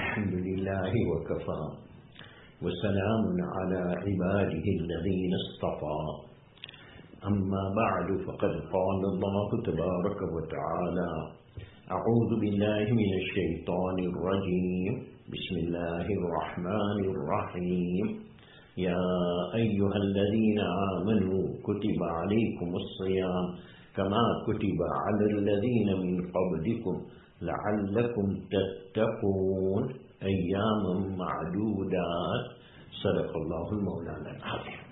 الحمد لله وكفى وسلام على عباده الذين اصطفى أما بعد فقد قال الله تبارك وتعالى أعوذ بالله من الشيطان الرجيم بسم الله الرحمن الرحيم يا أيها الذين آمنوا كتب عليكم الصيام كما كتب على الذين من قبلكم لعلكم تتقون أياما معدودات صدق الله المولانا العظيم.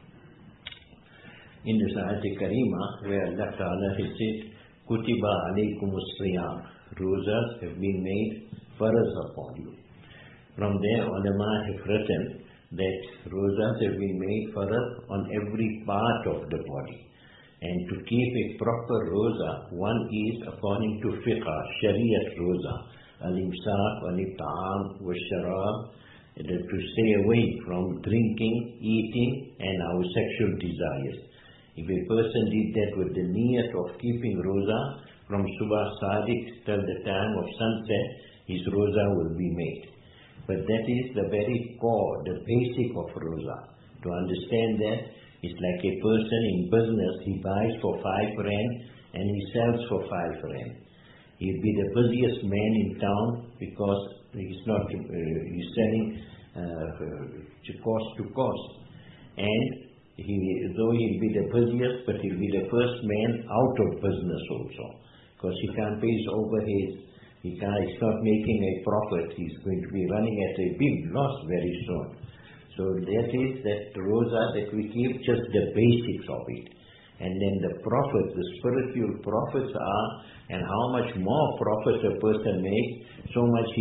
In this ayat Karima, where Allah Ta'ala has said, Kutiba alaykum as-siyam, rosas have been made faraz upon you. From there, ulama have written that rosas have been made faraz on every part of the body. And to keep a proper roza, one is according to fiqh, shariat roza, al-imsak, al-ta'am, wa-sharab, to stay away from drinking, eating, and our sexual desires. If a person did that with the niyat of keeping roza from subah sadiq till the time of sunset, his roza will be made. But that is the very core, the basic of roza. To understand that, it's like a person in business, he buys for 5 rand and he sells for 5 rand. He'll be the busiest man in town because he's selling cost to cost. And though he'll be the busiest, but he'll be the first man out of business also. Because he can't pay his overheads, he's not making a profit, he's going to be running at a big loss very soon. So that is that roza that we keep, just the basics of it. And then the profits, the spiritual profits are, and how much more profits a person makes, so much he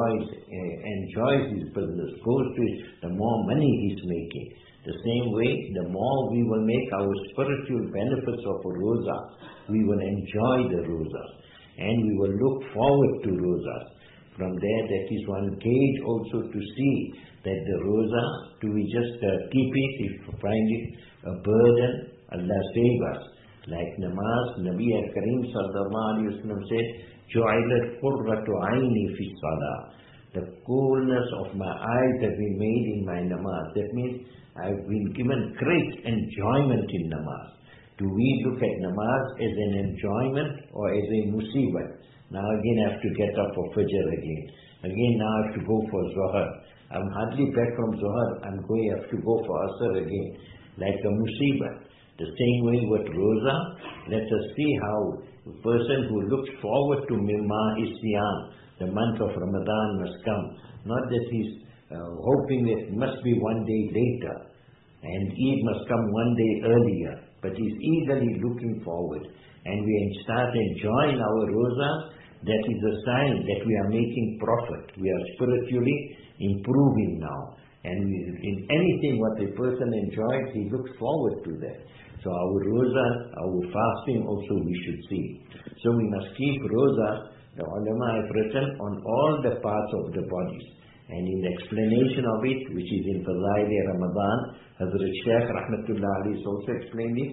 enjoys his business, goes to it, the more money he's making. The same way, the more we will make our spiritual benefits of a roza, we will enjoy the roza. And we will look forward to rozas. From there, that is one gauge also to see that the roza, do we just keep it, if we find it a burden, Allah save us. Like namaz, Nabi Kareem sallallahu alayhi wa sallam said, جُعِلَتْ قُرَّةُ عَيْنِي فِي الصَّلَاةِ. The coolness of my eyes have been made in my namaz. That means I've been given great enjoyment in namaz. Do we look at namaz as an enjoyment or as a musibah? Now again I have to get up for Fajr again. Again now I have to go for Zohar. I'm hardly back from Zohar, I have to go for Asr again. Like a musibah. The same way with Roza, let us see how a person who looks forward to Siyam, the month of Ramadan must come. Not that he's hoping that it must be one day later, and Eid must come one day earlier, but he's eagerly looking forward. And we start enjoying our Roza, that is a sign that we are making profit. We are spiritually improving now. And in anything what a person enjoys, he looks forward to that. So our roza, our fasting also we should see. So we must keep roza, the ulama have written, on all the parts of the bodies. And in the explanation of it, which is in Fadail Ramadan, Hazrat Shaykh Rahmatullah Ali is also explaining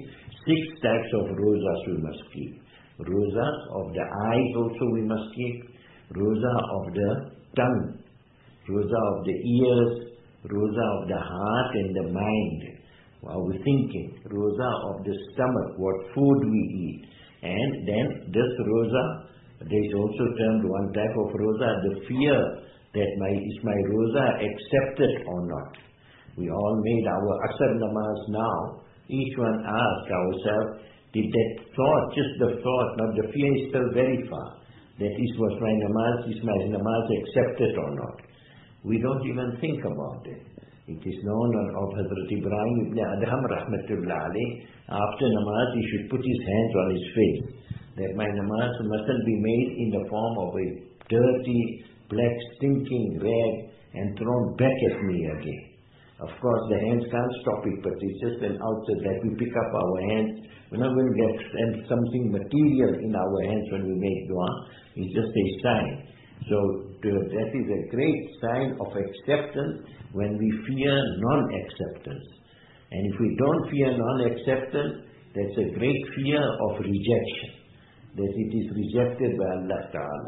6 types of rozas we must keep. Roza of the eyes also we must keep. Roza of the tongue. Roza of the ears. Roza of the heart and the mind. Our thinking. Roza of the stomach, what food we eat. And then this roza, there is also termed one type of roza, the fear that is my roza accepted or not. We all made our Asr namaz now. Each one asked ourselves, did that thought, just the thought, not the fear is still very far, that is my namaz accepted or not? We don't even think about it. It is known of Hazrat Ibrahim ibn Adham rahmatullah alayh, after namaz he should put his hands on his face, that my namaz mustn't be made in the form of a dirty, black, stinking rag and thrown back at me again. Of course the hands can't stop it, but it's just an outside that we pick up our hands. We're not going to get something material in our hands when we make dua. It's just a sign. So that is a great sign of acceptance when we fear non-acceptance. And if we don't fear non-acceptance, that's a great fear of rejection, that it is rejected by Allah Ta'ala.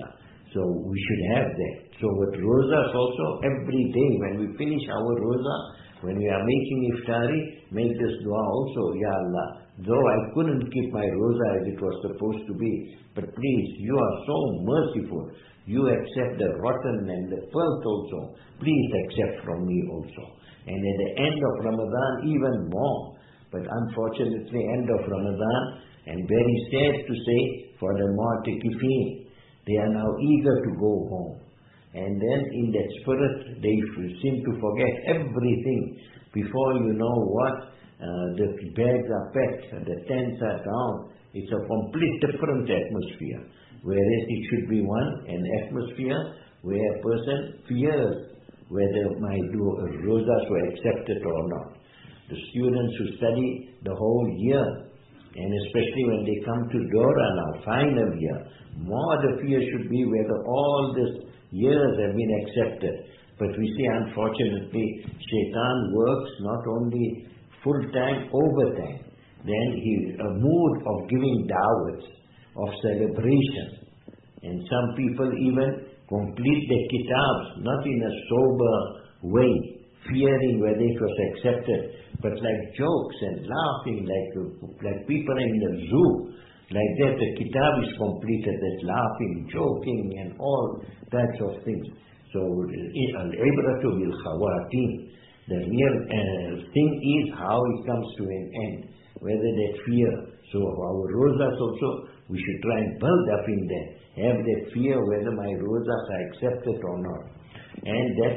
So we should have that. So with rosas also, every day when we finish our roza, when we are making iftari, make this dua also, Ya Allah, though I couldn't keep my roza as it was supposed to be, but please, you are so merciful. You accept the rotten and the filth also. Please accept from me also. And at the end of Ramadan, even more. But unfortunately, end of Ramadan, and very sad to say, for the mu'takifin, they are now eager to go home. And then in that spirit, they seem to forget everything. Before you know what, the bags are packed, the tents are down. It's a complete different atmosphere. Whereas it should be an atmosphere where a person fears whether my rosas were accepted or not. The students who study the whole year, and especially when they come to Dora now, final year, more the fear should be whether all these years have been accepted. But we see, unfortunately, Shaitan works not only full-time, overtime. Then a mood of giving da'wats, of celebration. And some people even complete their kitabs, not in a sober way, fearing whether it was accepted, but like jokes and laughing, like people in the zoo. Like that, the kitab is completed, that laughing, joking, and all types of things. So, al-ibratu bil khawatim. The real thing is how it comes to an end, whether that fear. So, our rosas also, we should try and build up in that. Have that fear whether my rosas are accepted or not. And that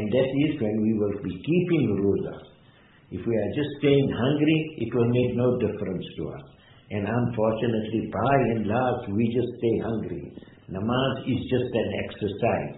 is when we will be keeping rosas. If we are just staying hungry, it will make no difference to us. And unfortunately, by and large, we just stay hungry. Namaz is just an exercise.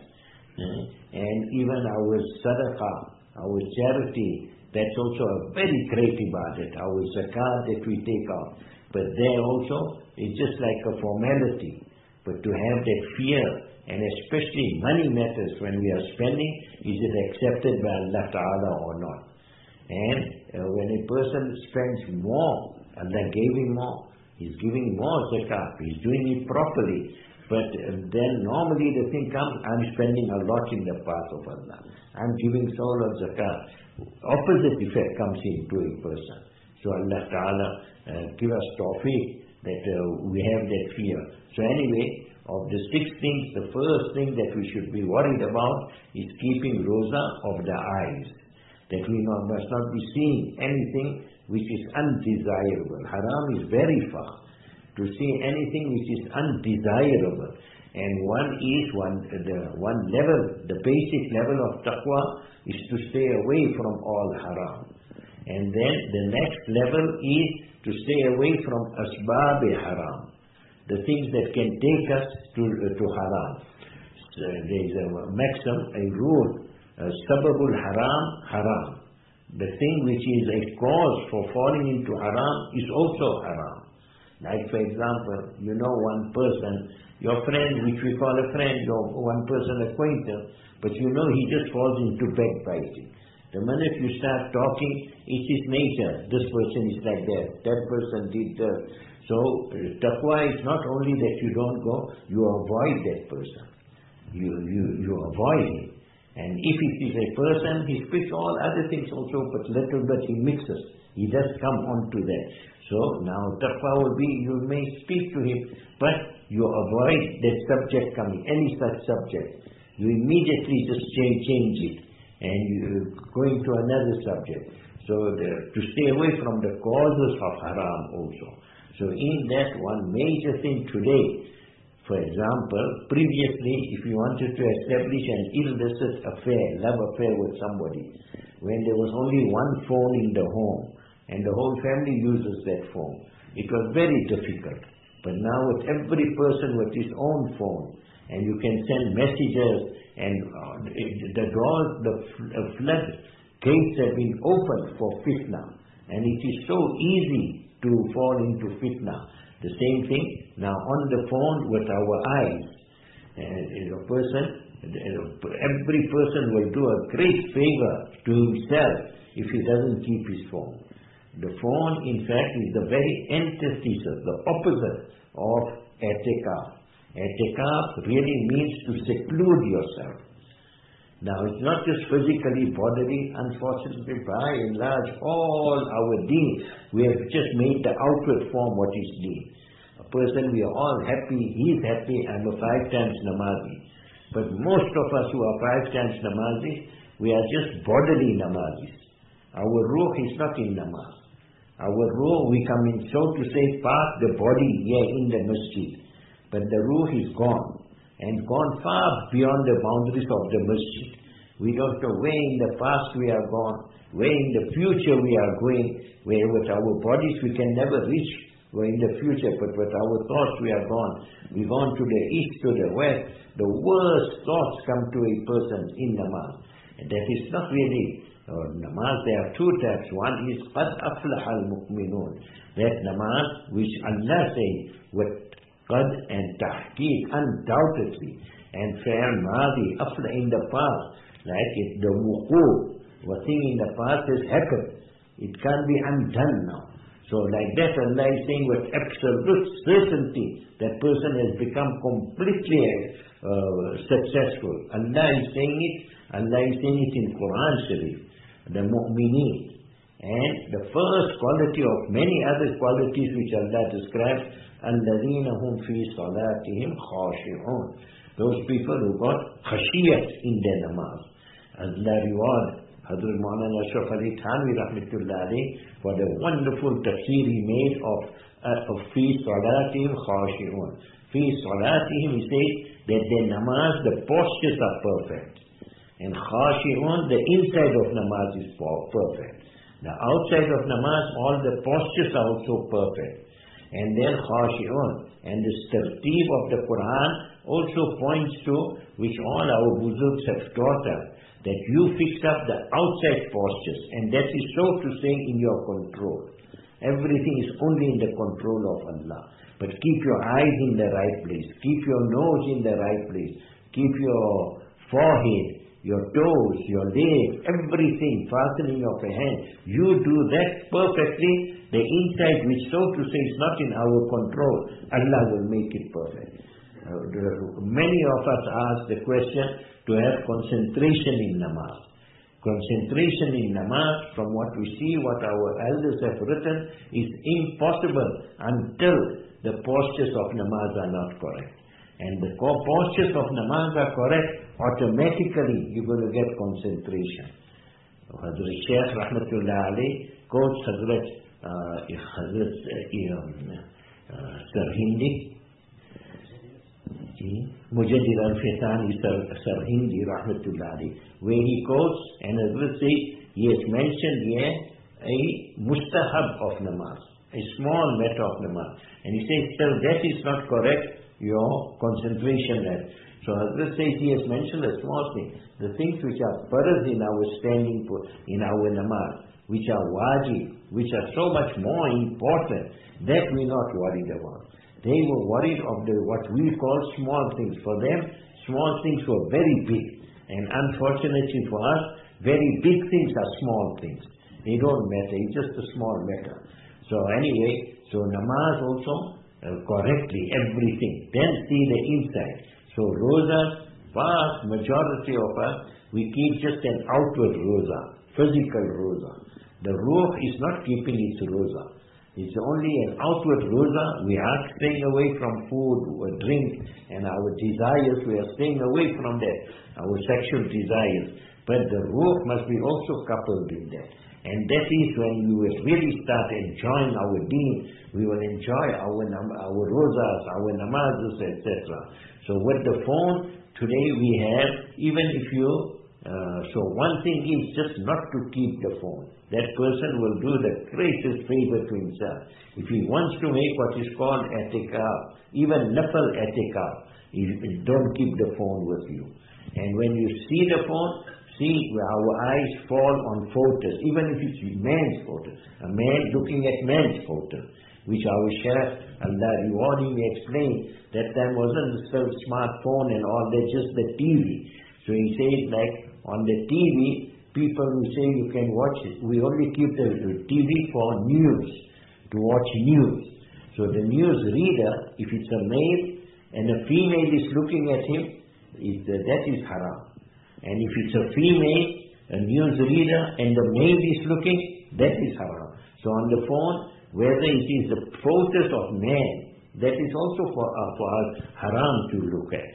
And even our sadaqah, our charity, that's also a very great ibadat. Our zakat that we take out. But there also, it's just like a formality. But to have that fear, and especially money matters when we are spending, is it accepted by Allah Ta'ala or not? And when a person spends more, Allah gave him more. He's giving more zakat. He's doing it properly. But then normally the thing comes, I'm spending a lot in the path of Allah. I'm giving so lot zakat. Opposite effect comes into a person. So Allah Ta'ala give us tawfiq that we have that fear. So anyway, of the 6 things, the first thing that we should be worried about is keeping roza of the eyes. That we must not be seeing anything which is undesirable. Haram is very far. To see anything which is undesirable. And one level, the basic level of taqwa is to stay away from all haram. And then the next level is to stay away from asbab haram. The things that can take us to haram. So there is a maxim, a rule, sababul haram, haram. The thing which is a cause for falling into haram is also haram. Like for example, you know one person, your friend, which we call a friend, or one person acquaintance, but you know he just falls into backbiting. The minute you start talking, it's his nature. This person is like that person did that. So taqwa is not only that you don't go, you avoid that person. You avoid him. And if it is a person, he speaks all other things also, but little bit he mixes. He does come on to that. So now taqwa will be, you may speak to him, but you avoid that subject coming, any such subject. You immediately just change it, and you go into another subject. So to stay away from the causes of haram also. So in that, one major thing today, for example, previously, if you wanted to establish an illicit affair, love affair with somebody, when there was only one phone in the home, and the whole family uses that phone, it was very difficult. But now with every person with his own phone, and you can send messages, and the doors, the flood gates have been opened for fitna, and it is so easy to fall into fitna. The same thing now on the phone with our eyes. Every person will do a great favor to himself if he doesn't keep his phone. The phone, in fact, is the very antithesis, the opposite of i'tikaf. I'tikaf really means to seclude yourself. Now, it's not just physically, bodily. Unfortunately, by and large, all our deen, we have just made the outward form what is deen. A person, we are all happy, he's happy, I'm a 5 times namazi. But most of us who are 5 times namazi, we are just bodily namazis. Our ruh is not in namaz. Our ruh, we come in, so to say, park the body here in the masjid. But the ruh is gone. And gone far beyond the boundaries of the masjid. We don't know where in the past we are gone, where in the future we are going, where with our bodies we can never reach, where in the future, but with our thoughts we are gone. We've gone to the east, to the west. The worst thoughts come to a person in namaz. And that is not really namaz. There are 2 types. One is qad aflaha al-mu'minun. That namaz which Allah says with qad and tahqiq, undoubtedly, and fair madi, afla in the past, like if the wuqu, what thing in the past has happened, it can't be undone now. So like that, Allah is saying with absolute certainty, that person has become completely successful. Allah is saying it in Quran Sharif, the mu'mineen. And the first quality of many other qualities which Allah describes, الَّذِينَ هُمْ فِي صَلَاتِهِمْ خَاشِعُونَ. Those people who got khashiyat in their namaz. Allah reward Hazrat Maulana Ashraf Ali Thanvi rahmatullah alayhi for the wonderful tafsir he made of فِي صَلَاتِهِمْ خَاشِعُونَ. فِي صَلَاتِهِمْ, he says that their namaz, the postures are perfect. And khashi'un, the inside of namaz is perfect. The outside of namaz, all the postures are also perfect. And then khashi'un. And this tarteeb of the Quran also points to, which all our buzurgs have taught us, that you fix up the outside postures. And that is so to say in your control. Everything is only in the control of Allah. But keep your eyes in the right place. Keep your nose in the right place. Keep your forehead, your toes, your legs, everything, fastening of a hand. You do that perfectly. The inside, which so to say is not in our control, Allah will make it perfect. Many of us ask the question to have concentration in namaz. Concentration in namaz, from what we see, what our elders have written, is impossible until the postures of namaz are not correct. And the postures of namaz are correct, automatically you're going to get concentration. Hazrat Shaykh Rahmatullah alayhi quotes Hazrat Sarhindi, Mujaddid al-Fitani Sarhindi Rahmatullah alayhi, where he quotes, and Hazrat says, he has mentioned here a mustahab of namaz, a small matter of namaz. And he says, sir, that is not correct, your concentration there. So Hazrat says he has mentioned a small thing. The things which are farz in our standing, in our namaz, which are wajib, which are so much more important, that we're not worried about. They were worried of what we call small things. For them, small things were very big. And unfortunately for us, very big things are small things. They don't matter, it's just a small matter. So anyway, so namaz also, correctly, everything. Then see the inside. So roza, vast majority of us, we keep just an outward roza, physical roza. The ruh is not keeping its roza. It's only an outward roza. We are staying away from food or drink, and our desires, we are staying away from that, our sexual desires. But the ruh must be also coupled in that. And that is when we will really start enjoying our deen. We will enjoy our rozas, our namazes, etc. So with the phone, today we have, even if you, so one thing is just not to keep the phone. That person will do the greatest favor to himself. If he wants to make what is called i'tikaf, even nafal i'tikaf, don't keep the phone with you. And when you see the phone, see where our eyes fall on photos, even if it's man's photos, a man looking at man's photos, which our Shaykh, Allah rewarding me, explained, that time wasn't the smartphone and all that, just the TV. So he says, like on the TV, people who say you can watch it, we only keep the TV for news, to watch news. So the news reader, if it's a male, and a female is looking at him, that is haram. And if it's a female, a news reader, and the male is looking, that is haram. So on the phone, whether it is the photos of man, that is also for us haram to look at.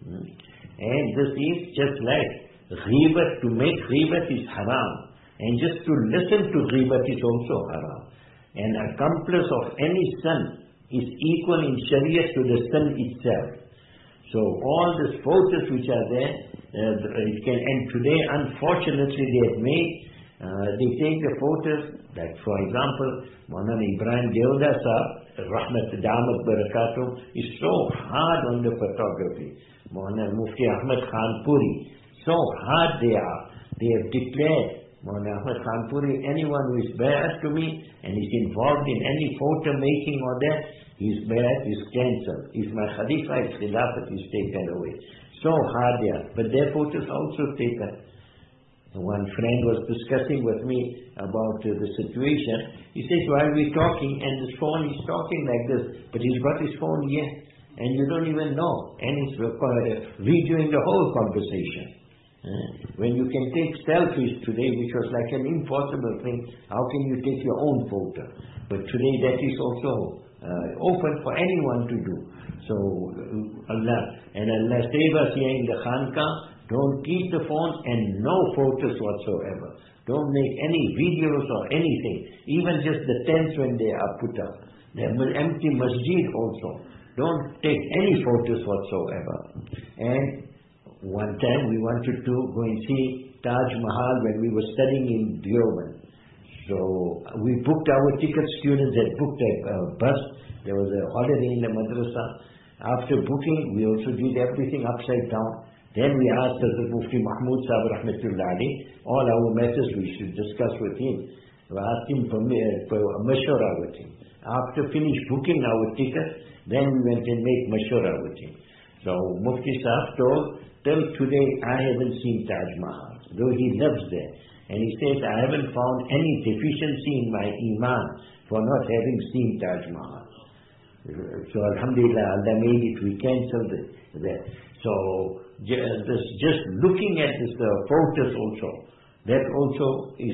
And this is just like ghibat. To make ghibat is haram, and just to listen to ghibat is also haram. An accomplice of any sin is equal in Sharia to the sin itself. So all these photos which are there, and today unfortunately they have made, they take the photos, like for example, Maulana Ibrahim Devdas Sahab, Rahmat Damat Barakatuh, is so hard on the photography. Maulana Mufti Ahmad Khanpuri, so hard they are. They have declared, Maulana Ahmad Khanpuri, anyone who is bad to me and is involved in any photo making or that, his bayat is cancelled. If my Khalifa is Khilafat is taken away. So hard they are. But their photos also taken. One friend was discussing with me about the situation. He says, while we're talking, and this phone is talking like this, but he's got his phone here, and you don't even know. And he's videoing the whole conversation. When you can take selfies today, which was like an impossible thing, how can you take your own photo? But today that is also open for anyone to do. So Allah save us here in the Khanqah. Don't keep the phone and no photos whatsoever. Don't make any videos or anything. Even just the tents when they are put up. The empty masjid also. Don't take any photos whatsoever. And one time we wanted to go and see Taj Mahal when we were studying in Deoband. So we booked our tickets. Students had booked a bus. There was a holiday in the madrasa. After booking, we also did everything upside down. Then we asked Hazrat Mufti Mahmud Sahib Rahmatullah Ali, all our matters we should discuss with him. We asked him for mashwara with him. After finish booking our tickets, then we went and made mashwara with him. So Mufti Sahib told, till today I haven't seen Taj Mahal, though he lives there. And he says, I haven't found any deficiency in my iman for not having seen Taj Mahal. So Alhamdulillah, Allah made it, we cancelled it there. So just looking at this photos also, that also is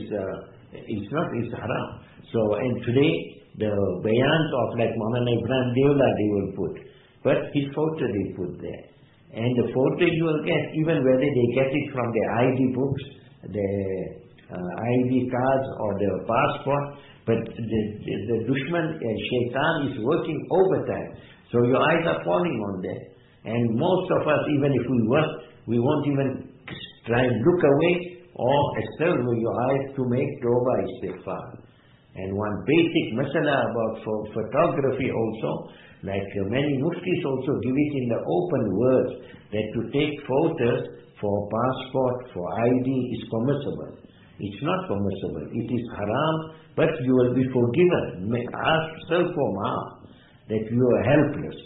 haram. So and today the bayans of like Maulana Ibrahim Devla they will put, but his photo they put there. And the photo you will get, even whether they get it from the ID books, the ID cards or the passport, but the dushman, shaitan is working overtime. So your eyes are falling on that. And most of us, even if we work, we won't even try and look away or extend your eyes to make tawbah istighfar. And one basic masala about photography also, like many muftis also give it in the open words, that to take photos for passport, for ID is permissible. It's not permissible. It is haram, but you will be forgiven. Ask self-harm that you are helpless.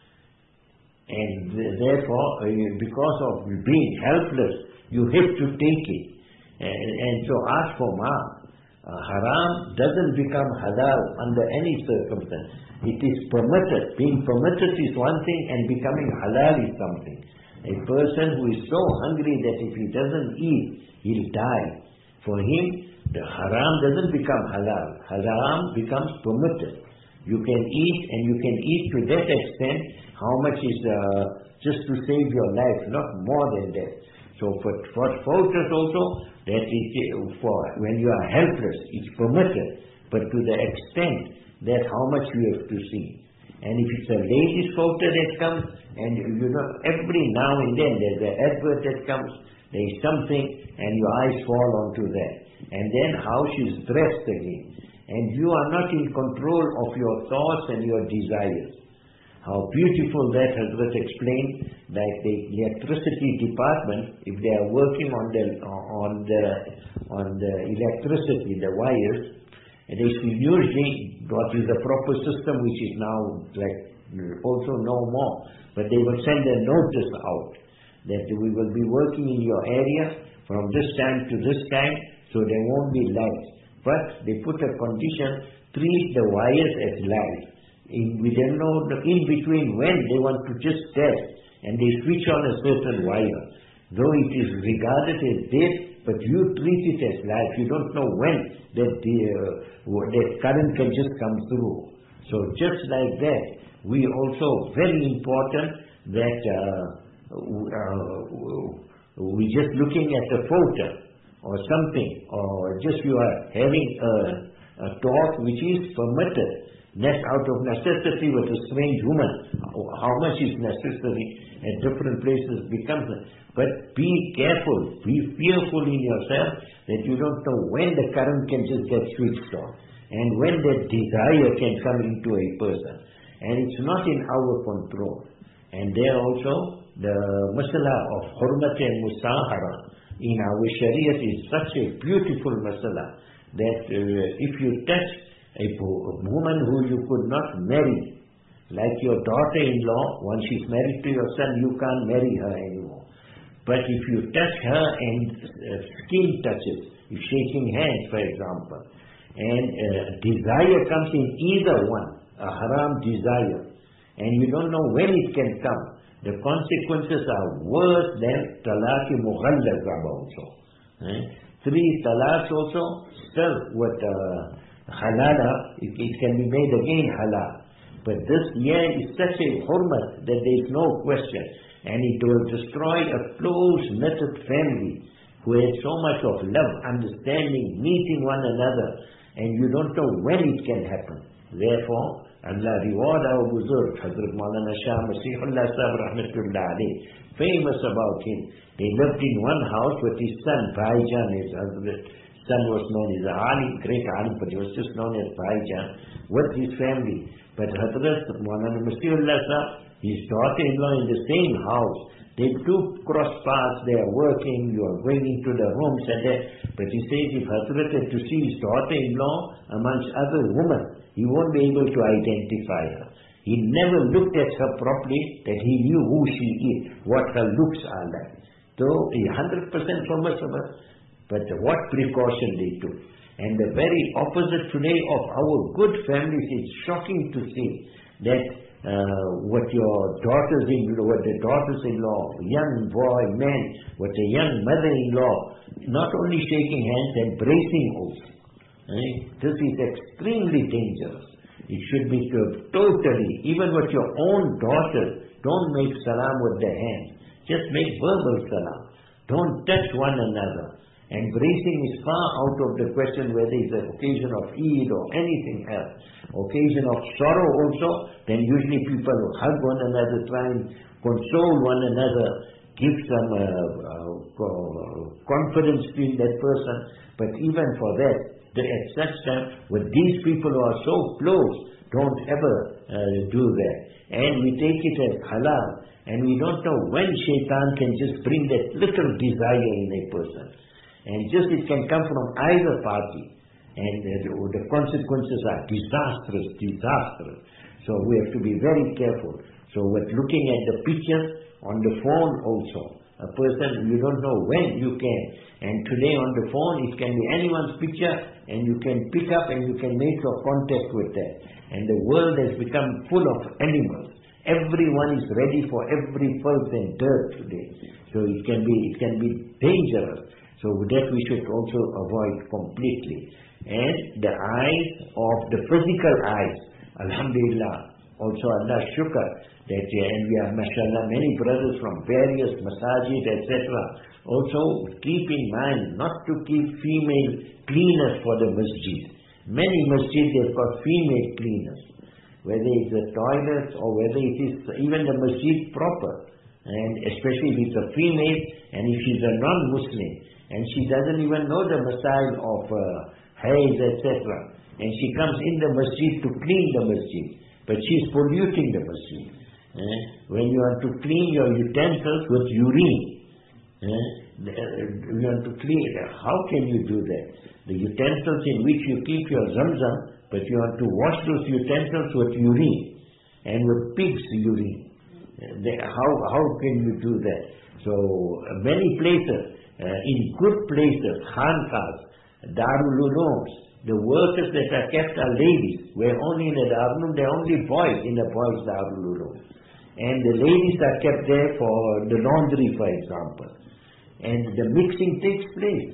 And therefore, because of being helpless, you have to take it. And so ask for maaf. Haram doesn't become halal under any circumstance. It is permitted. Being permitted is one thing and becoming halal is something. A person who is so hungry that if he doesn't eat, he'll die. For him, the haram doesn't become halal. Haram becomes permitted. You can eat, and you can eat to that extent how much is just to save your life, not more than that. So for photos also, that is for when you are helpless, it's permitted, but to the extent that how much you have to see. And if it's a lady's photo that comes, and you know, every now and then there's an advert that comes, there is something, and your eyes fall onto that. And then how she's dressed again. And you are not in control of your thoughts and your desires. How beautiful that Hazrat explained, like the electricity department, if they are working on the electricity, the wires, and they should usually what is the proper system, which is now like also no more, but they will send a notice out that we will be working in your area from this time to this time, so there won't be lights. But they put a condition, treat the wires as light. We don't know in between when they want to just test, and they switch on a certain wire. Though it is regarded as dead, but you treat it as life. You don't know when that current can just come through. So just like that, we also, very important that we just looking at a photo or something, or just you are having a talk which is permitted, not out of necessity with a strange woman. How much is necessary at different places becomes. But be careful, be fearful in yourself that you don't know when the current can just get switched on, and when that desire can come into a person. And it's not in our control. And there also, the masala of hurmat and musahara in our Shariat is such a beautiful masala that if you touch a woman who you could not marry, like your daughter-in-law, once she's married to your son, you can't marry her anymore. But if you touch her and skin touches, if shaking hands, for example, and desire comes in either one, a haram desire, and you don't know when it can come, the consequences are worse than talaq-i mughallazah also. 3 talaqs also, still with halala, it can be made again halal. But this year is such a hurmat that there is no question. And it will destroy a close-knitted family who has so much of love, understanding, meeting one another, and you don't know when it can happen. Therefore, Allah reward our Buzurg, Hazrat Maulana Shah Masihullah Sahib Rahmatullah alayh, famous about him. He lived in one house with his son, Bhaijan. His son was known as Ali, great alim, but he was just known as Bhaijan, with his family. But Hazrat Maulana Masihullah Sahib, his daughter-in-law in the same house, they two cross paths, they are working, you are going into the rooms and that. But he says if Hazrat had to see his daughter-in-law amongst other women, he won't be able to identify her. He never looked at her properly, that he knew who she is, what her looks are like. So, 100% permissible, but what precaution they took. And the very opposite today of our good families, it's shocking to see that what your daughters-in-law, what the daughters-in-law, young boy, man, what a young mother-in-law, not only shaking hands, embracing also. This is extremely dangerous. It should be totally, even with your own daughters, don't make salam with the hands. Just make verbal salam. Don't touch one another. Embracing is far out of the question whether it's an occasion of Eid or anything else. Occasion of sorrow also, then usually people hug one another, try and console one another, give some confidence in that person. But even for that, at such time, with these people who are so close, don't ever do that. And we take it as halal, and we don't know when shaitan can just bring that little desire in a person. And just it can come from either party. And the consequences are disastrous. So we have to be very careful. So with looking at the pictures on the phone also, a person, you don't know when you can. And today on the phone, it can be anyone's picture, and you can pick up and you can make your contact with that. And the world has become full of animals. Everyone is ready for every filth and dirt today. So it can be dangerous. So that we should also avoid completely. And the eyes of the physical eyes, alhamdulillah, also Allah shukr, that and we have mashallah many brothers from various masajid, etc. Also keep in mind not to keep female cleaners for the masjid. Many masjids they've got female cleaners, whether it's the toilets or whether it is even the masjid proper. And especially if it's a female and if she's a non-Muslim, and she doesn't even know the masail of haiz, etc. And she comes in the masjid to clean the masjid, but she's polluting the masjid. When you want to clean your utensils with urine, you want to clean, how can you do that? The utensils in which you keep your zamzam, but you want to wash those utensils with urine, and with pig's urine. How can you do that? So many places, in good places, khanqahs, darul ulooms, The workers that are kept are ladies. Where only in the Darul Uloom, there are only boys in the boys' Darul Uloom. And the ladies are kept there for the laundry, for example. And the mixing takes place.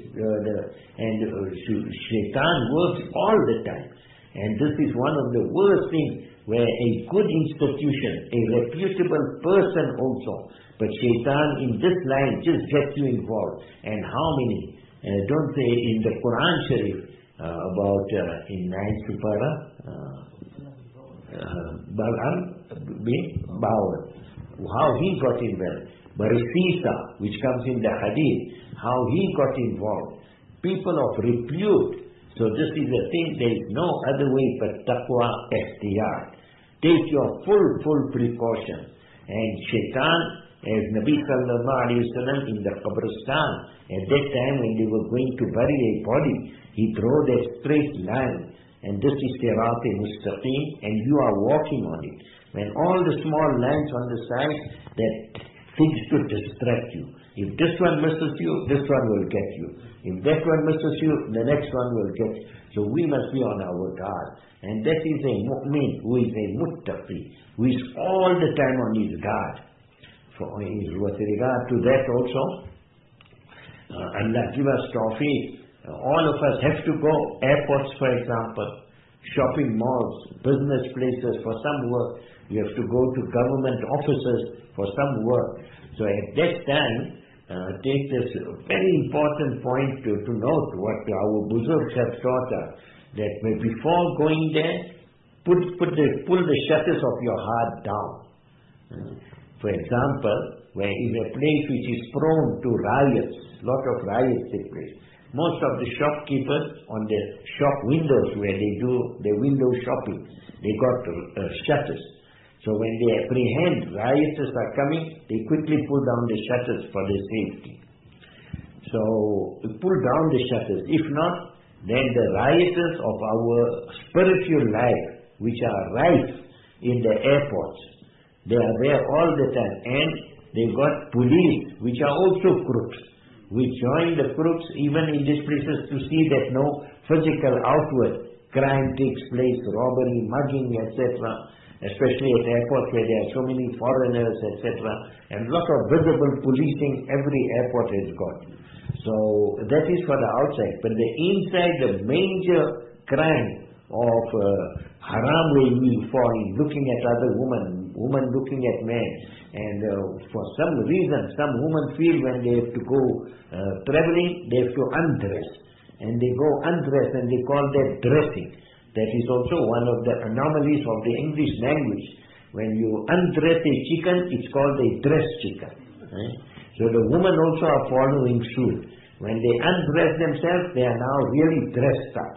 Shaitan works all the time. And this is one of the worst things, where a good institution, a reputable person also, but Shaitan in this line just gets you involved. And how many? Don't say in the Quran Sharif, in 9th Supara, Bal'am bin Bawar, how he got involved. Barisisa, which comes in the Hadith, how he got involved. People of repute. So this is the thing, there is no other way but taqwa ikhtiyar. Take your full precaution. And Shaitan, as Nabi sallallahu alayhi wa sallam in the Qabristan, at that time when they were going to bury a body, he drew a straight line. And this is Sirat-e-Mustaqim, and you are walking on it. When all the small lines on the side, that things to distract you. If this one misses you, this one will get you. If that one misses you, the next one will get you. So we must be on our guard. And that is a mu'min who is a muttaqi, who is all the time on his guard. With regard to that also, Allah give us tawfiq. All of us have to go. Airports, for example, shopping malls, business places for some work. You have to go to government offices for some work. So at that time, take this very important point to note what our Buzurgs have taught us, that before going there, pull the shutters of your heart down. For example, where is a place which is prone to riots, lot of riots take place. Most of the shopkeepers on the shop windows where they do their window shopping, they got shutters. So when they apprehend rioters are coming, they quickly pull down the shutters for their safety. So pull down the shutters. If not, then the rioters of our spiritual life, which are rife in the airports, they are there all the time. And they've got police, which are also crooks. We join the crooks even in these places to see that no physical outward crime takes place, robbery, mugging, etc., especially at airports where there are so many foreigners, etc. And a lot of visible policing every airport has got. So that is for the outside. But the inside, the major crime of haram where we fall in looking at other women looking at men. And for some reason, some women feel when they have to go traveling, they have to undress. And they go undress and they call that dressing. That is also one of the anomalies of the English language. When you undress a chicken, it's called a dress chicken. So the women also are following suit. When they undress themselves, they are now really dressed up.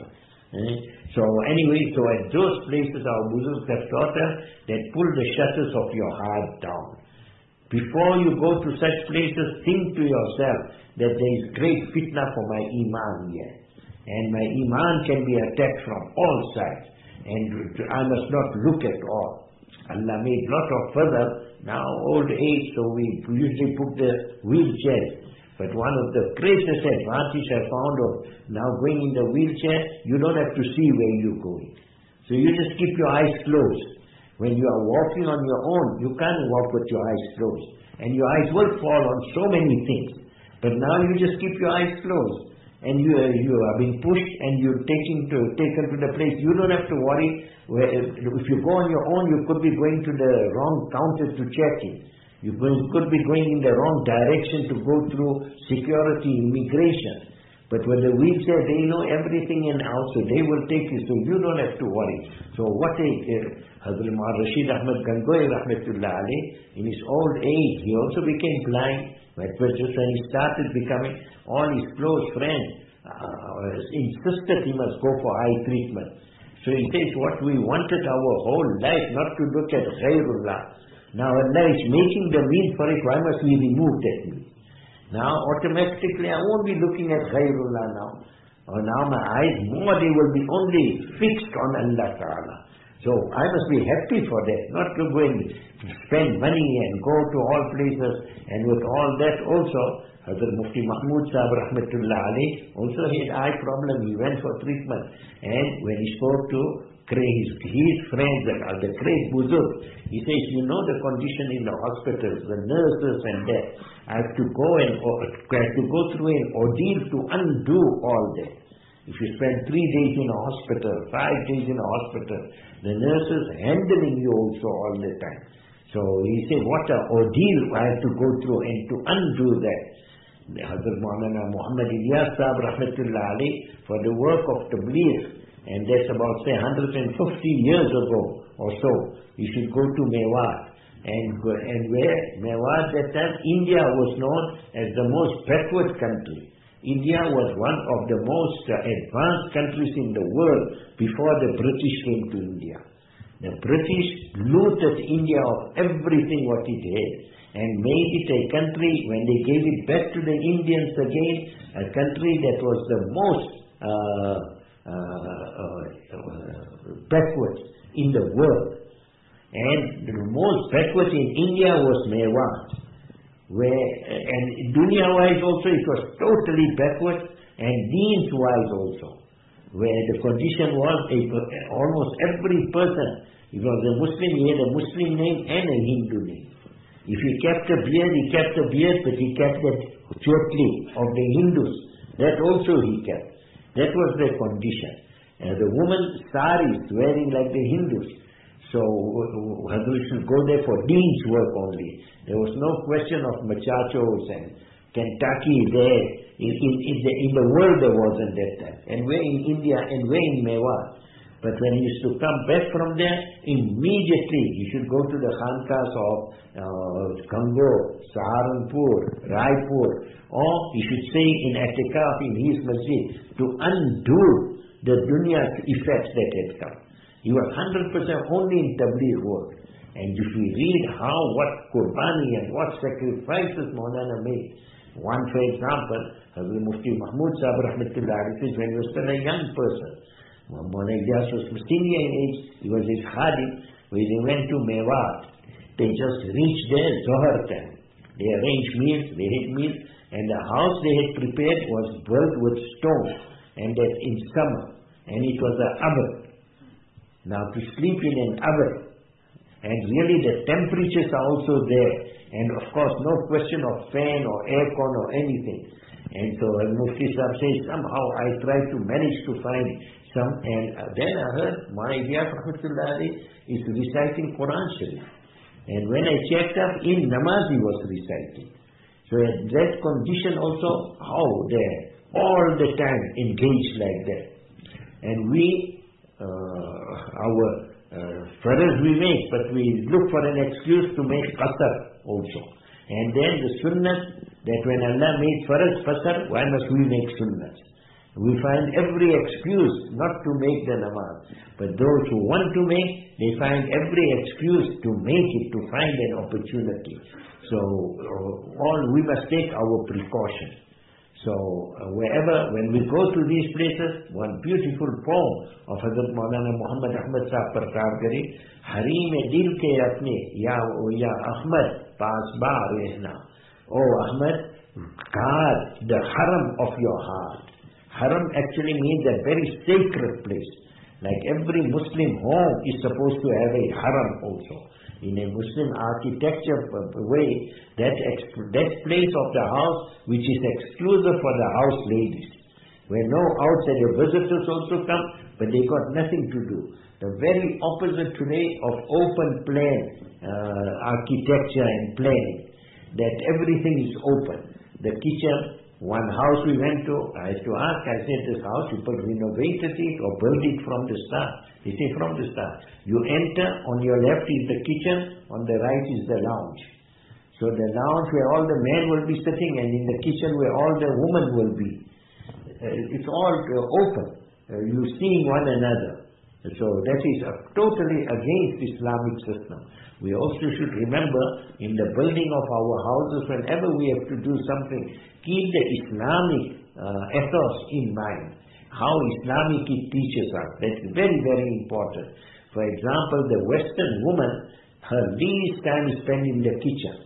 So anyway, so at those places our Buzurgs have taught us that pull the shutters of your heart down. Before you go to such places, think to yourself that there is great fitna for my iman here. And my iman can be attacked from all sides. And I must not look at all. Allah made lot of further, now old age, so we usually put the wheelchair. But one of the greatest advantage I found of now going in the wheelchair, you don't have to see where you're going. So you just keep your eyes closed. When you are walking on your own, you can't walk with your eyes closed. And your eyes will fall on so many things. But now you just keep your eyes closed. And you are being pushed and you're taken to the place. You don't have to worry. If you go on your own, you could be going to the wrong counter to check in. You could be going in the wrong direction to go through security, immigration. But with the wheelchair, they know everything and out, so they will take you, so you don't have to worry. So what Hazrat Rashid Ahmad Gangohi Rahmatullah alayh, in his old age, he also became blind. But just when he started becoming, all his close friends insisted he must go for eye treatment. So he says, what we wanted our whole life, not to look at Ghairullah. Now Allah is making the means for it, why must we remove that means? Now automatically I won't be looking at Ghairullah now. Now my eyes more, they will be only fixed on Allah Ta'ala. So I must be happy for that, not to go and spend money and go to all places, and with all that also, Hazrat Mufti Mahmud Sahib Rahmatullah Ali also had eye problem. He went for treatment, and when he spoke to his friends, the great Buzurg, he says, you know the condition in the hospitals, the nurses and that. I have to go through an ordeal to undo all that. If you spend 3 days in a hospital, 5 days in a hospital, the nurses handling you also all the time. So he said, what an ordeal I have to go through, and to undo that. Hazrat Maulana Muhammad Ilyas Sahib Rahmatullah Ali, for the work of Tabligh, and that's about say 150 years ago or so, you should go to Mewat. And where Mewat, that time India was known as the most backward country. India was one of the most advanced countries in the world before the British came to India. The British looted India of everything what it had, and made it a country, when they gave it back to the Indians again, a country that was the most backward in the world. And the most backward in India was Mewat, and dunya-wise also it was totally backward, and deens-wise also, where the condition was almost every person, if he was a Muslim, he had a Muslim name and a Hindu name. If he kept a beard, he kept a beard, but he kept that chotli of the Hindus. That also he kept. That was the condition. The woman saris wearing like the Hindus. So Hazrat should go there for deen's work only. There was no question of machachos and Kentucky there. In the world there wasn't that time. And we're in India and we're in Mewat. But when he used to come back from there, immediately he should go to the Khankas of Kango, Saharanpur, Raipur, or he should stay in Atikaf in his masjid to undo the dunya effects that had come. He was 100% only in Tabligh work. And if we read what Qurbani and what sacrifices Maulana made, one for example, Hazrat Mufti Mahmud Sahib Rahmatullah Ali says, when he was still a young person, Maulana Ilyas was senior in age, he was his khadim, when they went to Mewat, they just reached there, Zohar time. They arranged meals, they had meals, and the house they had prepared was built with stone, and that in summer, and it was an oven. Now to sleep in an oven, and really the temperatures are also there, and of course no question of fan or aircon or anything. And so Mufti Sahib says, somehow I tried to manage to find some, and then I heard my Ilyas Rahmatullah Ali is reciting Quran Sharif. And when I checked up, in namaz he was reciting. So at that condition also, how they all the time engaged like that. And we, our farz we make, but we look for an excuse to make qasar also. And then the sunnah, that when Allah made farz qasar, why must we make sunnahs? We find every excuse not to make the namaz. But those who want to make, they find every excuse to make it, to find an opportunity. So we must take our precaution. So when we go to these places, one beautiful poem of Hazrat Maulana Muhammad Ahmad Sahib Parkargari, Harim dil ke apne, ya Ahmad, paas ba rehna. Oh Ahmad, guard the haram of your heart. Haram actually means a very sacred place. Like every Muslim home is supposed to have a haram also. In a Muslim architecture way, that place of the house which is exclusive for the house ladies, where no outside visitors also come, but they got nothing to do. The very opposite today of open plan architecture and planning, that everything is open. The kitchen, one house we went to, I had to ask, I said, this house, people renovated it or built it from the start. They say from the start. You enter, on your left is the kitchen, on the right is the lounge. So the lounge where all the men will be sitting, and in the kitchen where all the women will be. It's all open. You seeing one another. So that is totally against Islamic system. We also should remember in the building of our houses, whenever we have to do something, keep the Islamic ethos in mind. How Islamic it teaches us. That's very, very important. For example, the Western woman, her least time is spent in the kitchen.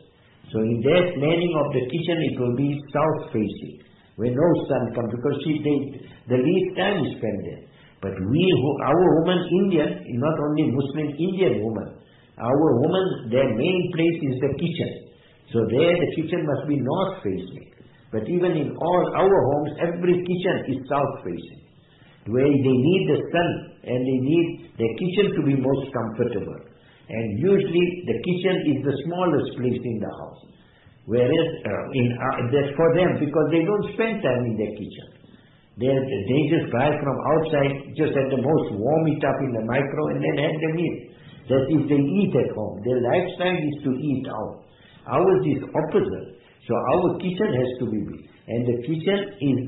So in their planning of the kitchen, it will be south facing, where no sun comes, because the least time is spent there. But our woman Indian, not only Muslim, Indian woman, our woman, their main place is the kitchen. So there the kitchen must be north facing. But even in all our homes, every kitchen is south facing, where they need the sun and they need the kitchen to be most comfortable. And usually the kitchen is the smallest place in the house. Whereas that's for them, because they don't spend time in their kitchen. They just buy from outside, just at the most warm it up in the micro and then have the meal. That if they eat at home, their lifestyle is to eat out. Ours is opposite. So our kitchen has to be big. And the kitchen is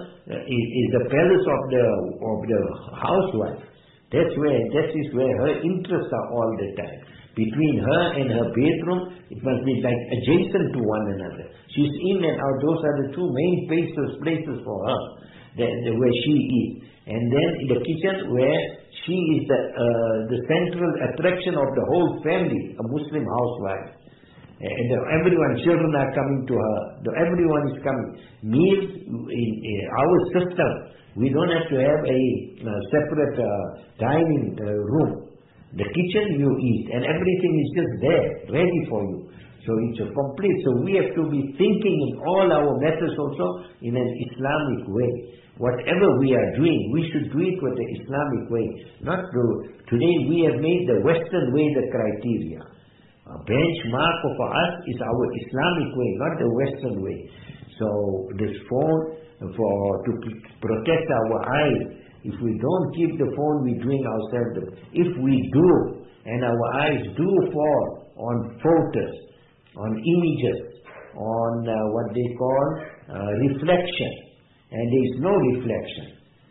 the palace of the housewife. That is where her interests are all the time. Between her and her bedroom, it must be like adjacent to one another. She's in and out. Those are the two main places for her, where she is. And then in the kitchen, where she is the central attraction of the whole family, a Muslim housewife. And children are coming to her. Everyone is coming. Meals in our system, we don't have to have a separate dining room. The kitchen you eat, and everything is just there, ready for you. So it's a complete. So we have to be thinking in all our matters also in an Islamic way. Whatever we are doing, we should do it with the Islamic way. Not today we have made the Western way the criteria. A benchmark for us is our Islamic way, not the Western way. So this phone, to protect our eyes, if we don't keep the phone, we're doing ourselves. If we do, and our eyes do fall on photos, on images, on what they call reflection, and there is no reflection,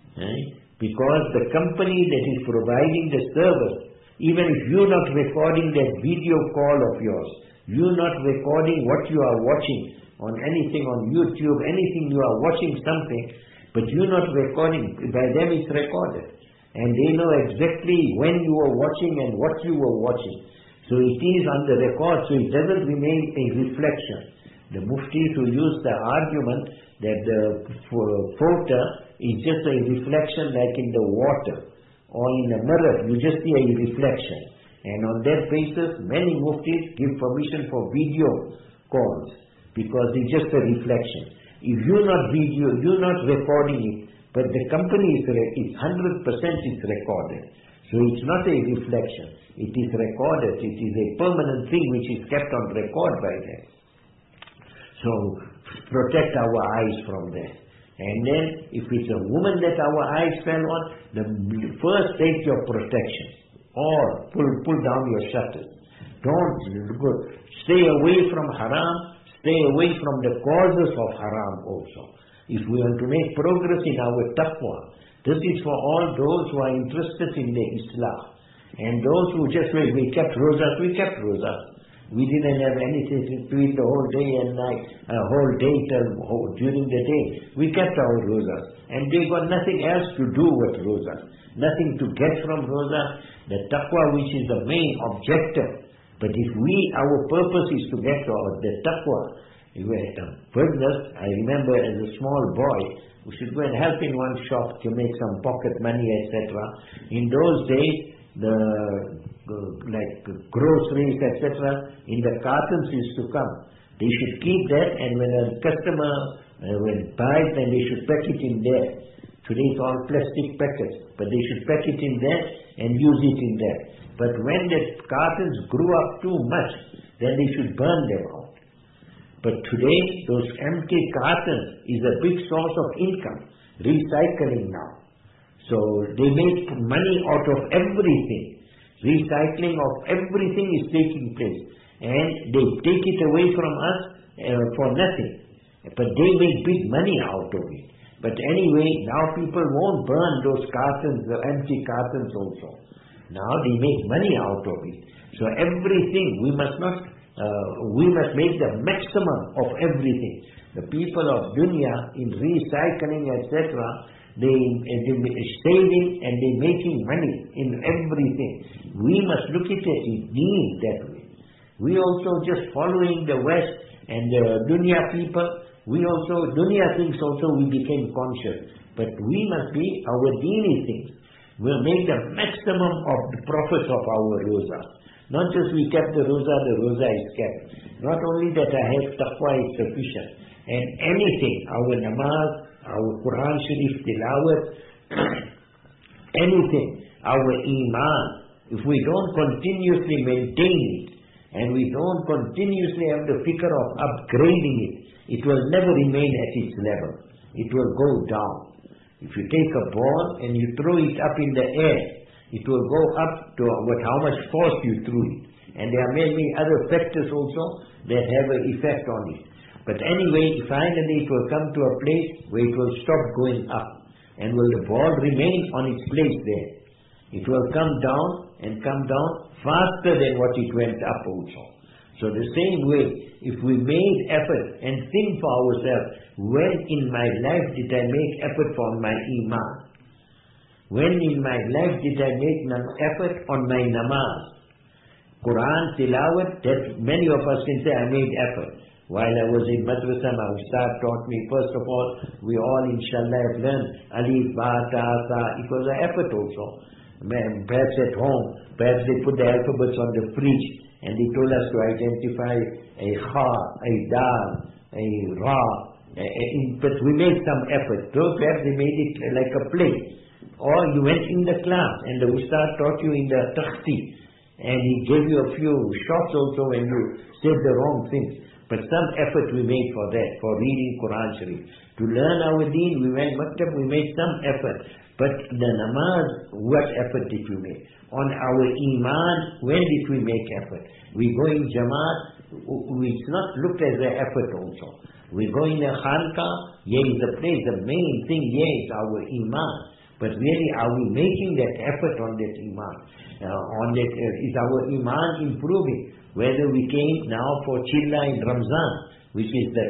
because the company that is providing the service, even if you're not recording that video call of yours, you're not recording what you are watching on anything on YouTube, anything you are watching something, but you're not recording, by them it's recorded. And they know exactly when you were watching and what you were watching. So it is on the record, so it doesn't remain a reflection. The muftis who use the argument that the photo is just a reflection like in the water or in a mirror, you just see a reflection. And on that basis, many muftis give permission for video calls because it's just a reflection. If you're not recording it, but the company is 100% is recorded. So it's not a reflection. It is recorded. It is a permanent thing which is kept on record by them. So protect our eyes from that. And then if it's a woman that our eyes fell on, first take your protection. Or pull down your shutters. Don't stay away from haram. Stay away from the causes of haram also. If we want to make progress in our taqwa, this is for all those who are interested in the Islam. And those who just say, we kept rosas. We didn't have anything to eat the whole day and night, during the day. We kept our rosas. And they got nothing else to do with rosas. Nothing to get from rosas. The taqwa, which is the main objective. But if our purpose is to get the taqwa, business, I remember as a small boy, we should go and help in one shop to make some pocket money, etc. In those days, like groceries, etc., in the cartons used to come. They should keep that, and when a customer buys, then they should pack it in there. Today it's all plastic packets, but they should pack it in there and use it in there. But when the cartons grew up too much, then they should burn them out. But today, those empty cartons is a big source of income, recycling now. So they make money out of everything. Recycling of everything is taking place. And they take it away from us for nothing. But they make big money out of it. But anyway, now people won't burn those cartons, the empty cartons also. Now they make money out of it. So everything, we must make the maximum of everything. The people of dunya in recycling, etc., they saving and they making money in everything. We must look at it in that way. We also just following the West and the dunya people. Dunya things also we became conscious. But we must be our dini things. We'll make the maximum of the profits of our roza. Not just we kept the roza is kept. Not only that I have taqwa is sufficient. And anything, our namaz, our Quran Sharif tilawat, anything, our iman, if we don't continuously maintain it, and we don't continuously have the fikr of upgrading it, it will never remain at its level. It will go down. If you take a ball and you throw it up in the air, it will go up to how much force you threw it. And there are many other factors also that have an effect on it. But anyway, finally it will come to a place where it will stop going up. And will the ball remain on its place there? It will come down and come down faster than what it went up also. So the same way, if we made effort and think for ourselves, when in my life did I make effort for my iman? When in my life did I make effort on my namaz? Quran, tilawat, that many of us can say I made effort. While I was in madrasa, my ustad taught me, first of all, we all inshallah have learned alif, ba, ta, sa. It was an effort also. Perhaps at home, perhaps they put the alphabets on the fridge and they told us to identify a kha, a dal, a ra. But we made some effort. So perhaps they made it like a play. Or you went in the class and the ustad taught you in the takhti and he gave you a few shots also when you said the wrong things. But some effort we made for that, for reading Quran Sharif. To learn our deen, we went maktab, we made some effort. But the namaz, what effort did we make? On our iman, when did we make effort? We go in Jamaat, it's not looked as an effort also. We go in a khanqah, is the place, the main thing, is our iman. But really, are we making that effort on that iman? Is our iman improving? Whether we came now for Chilla in Ramzan, which is the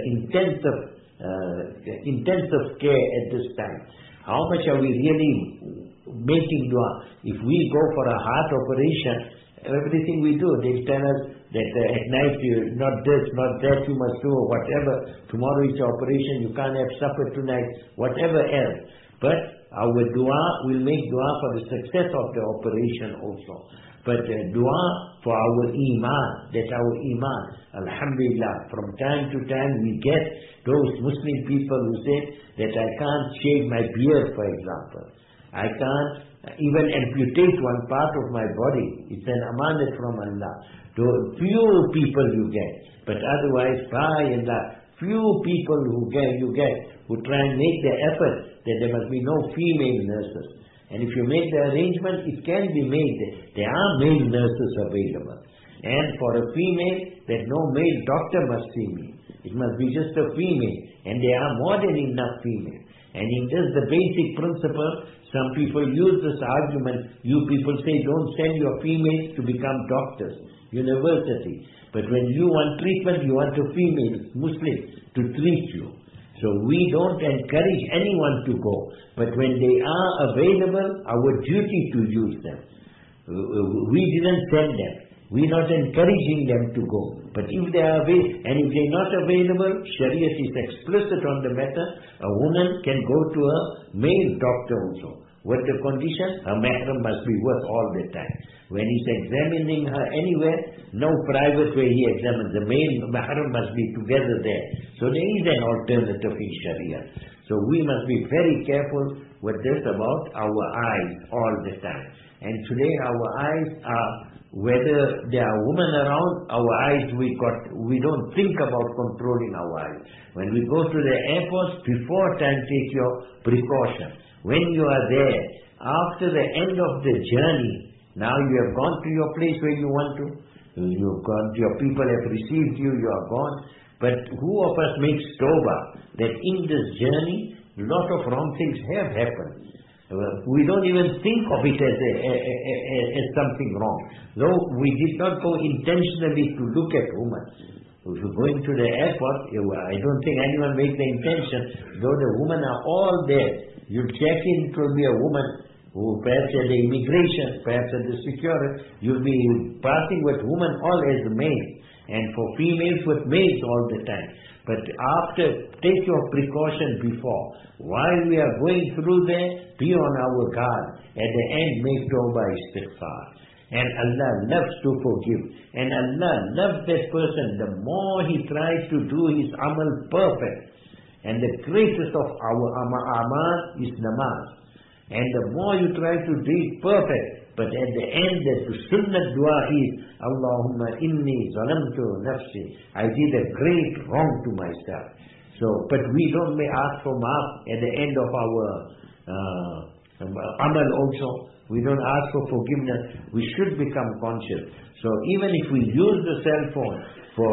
intensive care at this time. How much are we really making dua? If we go for a heart operation, everything we do, they tell us that at night, not this, not that, you must do, whatever. Tomorrow is the operation, you can't have supper tonight, whatever else. But our dua will make dua for the success of the operation also. But dua for our iman, that our iman, alhamdulillah, from time to time we get those Muslim people who say that I can't shave my beard, for example. I can't even amputate one part of my body. It's an amanat from Allah. So few people you get, but otherwise, by and large, few people you get who try and make the effort that there must be no female nurses. And if you make the arrangement, it can be made. There are male nurses available. And for a female, that no male doctor must see me. It must be just a female. And there are more than enough females. And in this, the basic principle, some people use this argument. You people say, don't send your females to become doctors, university. But when you want treatment, you want a female Muslim to treat you. So we don't encourage anyone to go. But when they are available, our duty to use them. We didn't send them. We're not encouraging them to go. But if they are available, and if they're not available, Sharia is explicit on the matter. A woman can go to a male doctor also. What the condition? Her mahram must be with all the time. When he's examining her anywhere, no private way he examines. The male mahram must be together there. So there is an alternative in Sharia. So we must be very careful with this about our eyes all the time. And today our eyes are, whether there are women around, our eyes we don't think about controlling our eyes. When we go to the airports, before time take your precaution. When you are there, after the end of the journey, now you have gone to your place where you want to. You've gone, your people have received you, you are gone. But who of us makes tawbah that in this journey, a lot of wrong things have happened. We don't even think of it as something wrong. Though we did not go intentionally to look at women. If you're going to the airport, I don't think anyone makes the intention, though the women are all there. You check in, it will be a woman perhaps at the immigration, perhaps at the security, you'll be passing with women all as maids, and for females with maids all the time. But after, take your precaution before. While we are going through there, be on our guard. At the end, make tawbah istighfar. And Allah loves to forgive. And Allah loves that person. The more he tries to do his amal perfect. And the greatest of our amal is namaz. And the more you try to do it perfect, but at the end the sunnah dua is, Allahumma inni zalamtu nafsi. I did a great wrong to myself. So, but we don't may ask for maaf at the end of our amal also. We don't ask for forgiveness. We should become conscious. So even if we use the cell phone for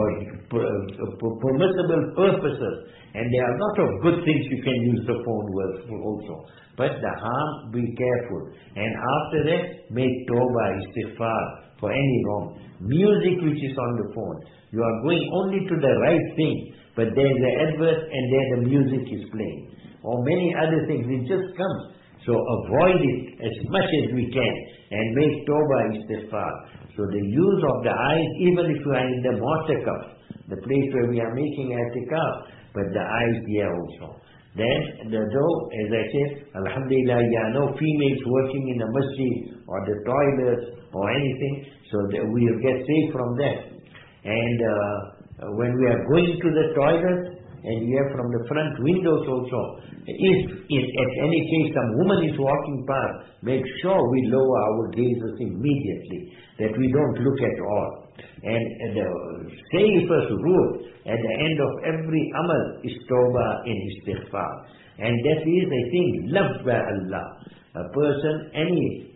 permissible purposes, and there are a lot of good things you can use the phone with also. But the harm, be careful. And after that, make tawbah, istighfar for any wrong. Music which is on the phone. You are going only to the right thing, but there is an advert and there the music is playing. Or many other things, it just comes. So avoid it as much as we can and make tawbah, istighfar. So the use of the eyes, even if you are in the mu'takaf, the place where we are making i'tikaf, but the eyes there also. Then, though, as I said, alhamdulillah, there are no females working in the masjid or the toilets or anything, so that we will get safe from that. And when we are going to the toilet, and we have from the front windows also, if at any case some woman is walking past, make sure we lower our gazes immediately, that we don't look at all. And the safest rule at the end of every amal is tawbah and istighfar. And that is, I think, loved by Allah. A person, any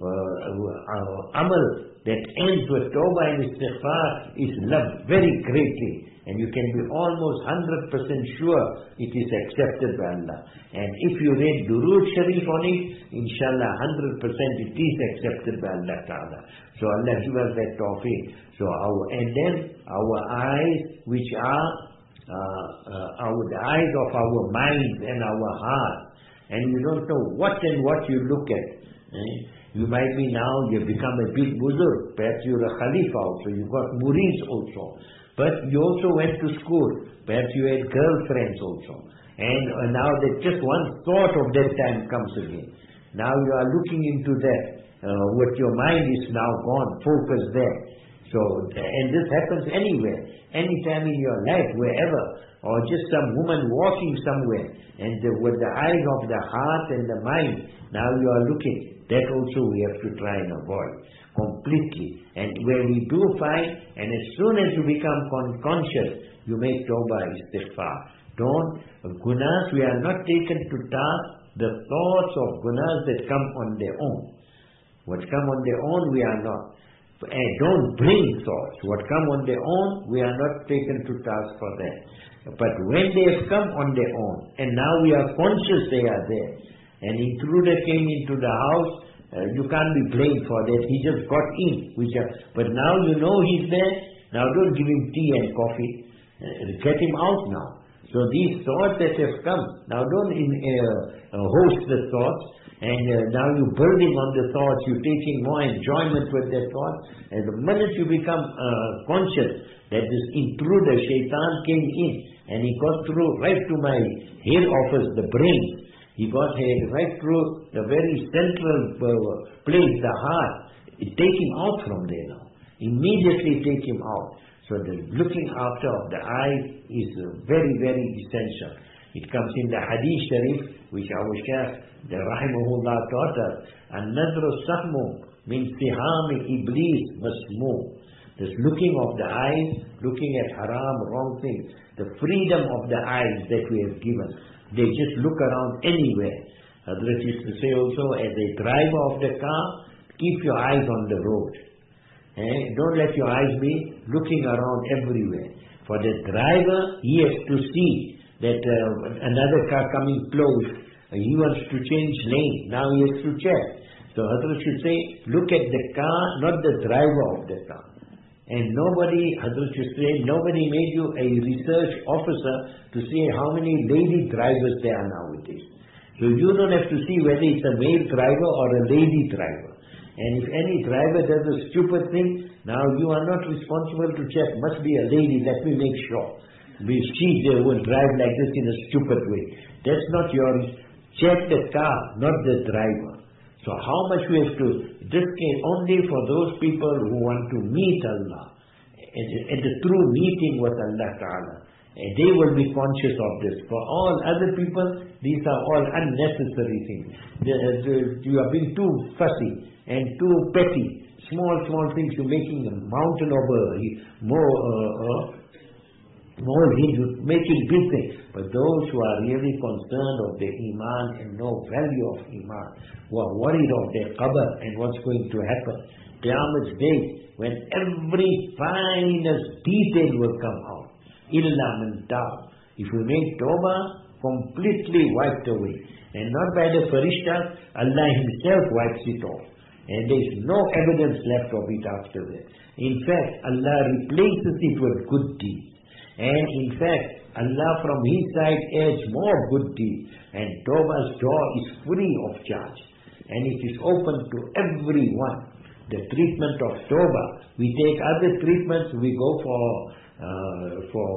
amal that ends with tawbah and istighfar is loved very greatly. And you can be almost 100% sure it is accepted by Allah. And if you read Durood Sharif on it, inshallah 100% it is accepted by Allah Ta'ala. So Allah give us that tawfiq. So and then our eyes, which are the eyes of our mind and our heart. And you don't know what and what you look at. You might be now, you become a big buzurg. Perhaps you're a khalifa also. You've got murids also. But you also went to school. Perhaps you had girlfriends also. And now that just one thought of that time comes again. Now you are looking into that. What your mind is now gone, focus there. So, and this happens anywhere. Anytime in your life, wherever. Or just some woman walking somewhere. And with the eyes of the heart and the mind, now you are looking. That also we have to try and avoid completely. And where we do find, and as soon as you become conscious, you make tawbah, istighfar. Gunas, we are not taken to task the thoughts of gunas that come on their own. What come on their own, we are not. And don't bring thoughts. What come on their own, we are not taken to task for that. But when they have come on their own, and now we are conscious they are there, an intruder came into the house, you can't be blamed for that. He just got in. But now you know he's there. Now don't give him tea and coffee. Get him out now. So these thoughts that have come, now don't host the thoughts. And now you're building on the thoughts. You're taking more enjoyment with that thought. And the minute you become conscious that this intruder, shaitan, came in and he got through right to my head office, the brain. He got right through the very central place, the heart. Take him out from there now. Immediately take him out. So the looking after of the eye is very, very essential. It comes in the Hadith Sharif, which our Shaykh, the Rahimahullah, taught us. An-nadru sahmu min sihami iblis masmu. This looking of the eyes, looking at haram, wrong things. The freedom of the eyes that we have given. They just look around anywhere. Hazrat used to say also, as a driver of the car, keep your eyes on the road. Don't let your eyes be looking around everywhere. For the driver, he has to see that another car coming close. He wants to change lane. Now he has to check. So Hazrat should say, look at the car, not the driver of the car. And Hazrat should say, nobody made you a research officer to see how many lady drivers there are nowadays. So you don't have to see whether it's a male driver or a lady driver. And if any driver does a stupid thing, now you are not responsible to check. Must be a lady, let me make sure. They will drive like this in a stupid way. That's not yours. Check the car, not the driver. So how much we have to, this came only for those people who want to meet Allah. And the true meeting with Allah Ta'ala. And they will be conscious of this. For all other people, these are all unnecessary things. You are being too fussy and too petty. Small things, you're making a mountain of molehill, making big things. But those who are really concerned of their Iman and know value of Iman, who are worried of their qabr and what's going to happen, Qiyamah's day, when every finest detail will come out. Illa min taab. If we make tawbah, completely wiped away. And not by the farishtas, Allah Himself wipes it off. And there is no evidence left of it after that. In fact, Allah replaces it with good deeds. And in fact, Allah from His side adds more good deeds. And tawbah's door is free of charge. And it is open to everyone. The treatment of tawbah. We take other treatments, we go for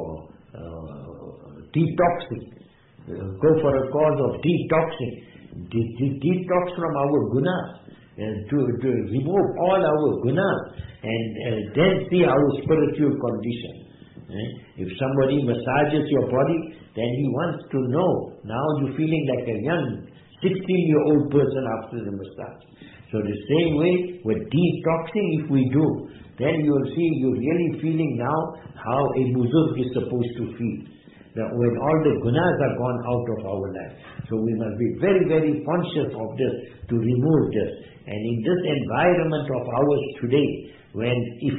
detoxing. Go for a cause of detoxing. Detox from our gunas. To remove all our gunas. And then see our spiritual condition. If somebody massages your body, then he wants to know. Now you're feeling like a young 16-year-old person after the massage. So the same way with detoxing, if we do, then you will see you're really feeling now how a muzurg is supposed to feel. That when all the gunas are gone out of our life. So we must be very, very conscious of this to remove this. And in this environment of ours today, when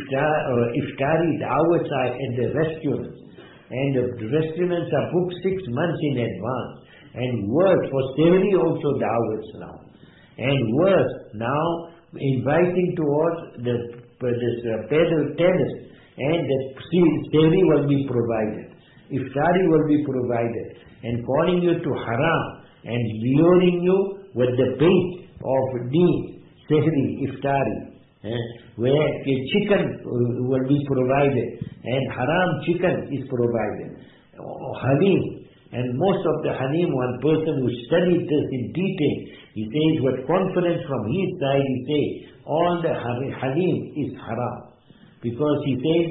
iftari da'wats are in the restaurants, and the restaurants are booked 6 months in advance, and worse, for sehri also da'wats now. And worse, now inviting towards this pedal tennis, and the sehri will be provided, iftari will be provided, and calling you to haram, and luring you with the bait of deen, sehri, iftari, where a chicken will be provided, and haram chicken is provided, halim. And most of the halim, one person who studied this in detail, he says with confidence from his side, he says, all the halim is haram. Because he says,